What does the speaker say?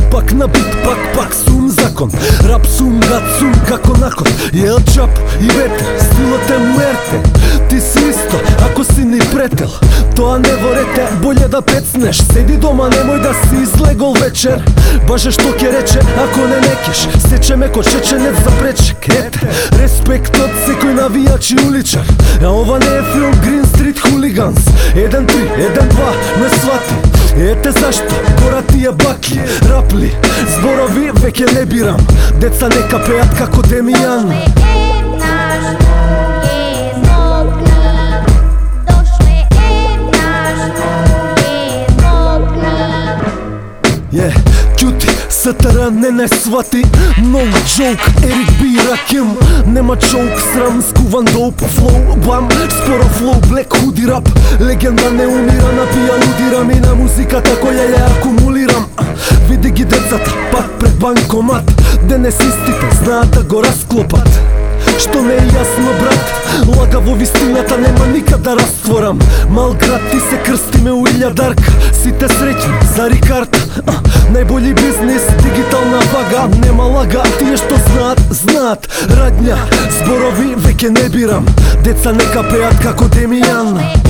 Пак на бит, пак сум закон. Рап сум, гад сум, како након. Ел чап и ветер, стилот е муерте. Ти си исто, ако си ни претел. Тоа не ворете, болje да пецнеш. Седи дома, немој да си излегол вечер. Баже што ќе рече, ако не некеш. Сече ме ко чеченец за пречек. Ете, респект од секој навијач и уличар. А ова не е филм Green Street Hooligans. 1-3, 1-2, ме свати. Ете зашто, гора тие баки. Рапли, зборови веќе не бирам. Деца нека пеат како Демијан. Ќути, СТР не свати. No joke, Ерик Би Раким. Нема чоук, срам, скуван доуп. Флоу, бам, споро флоу, блек худи рап. Легенда не умира, напија лудирам. И на музиката која ја акумулирам. Види ги децата, пак пред банкомат. Денес истите знаат да го расклопат. Што не е јасно, брат, лага во вистината нема никад да растворам. Малград ти се крстиме у илјадарка. Сите среќни за Рикарта. Најбољи бизнис, дигитална вага. Нема лага, тие што знаат радња. Зборови веќе не бирам. Деца нека пеат како Демијан.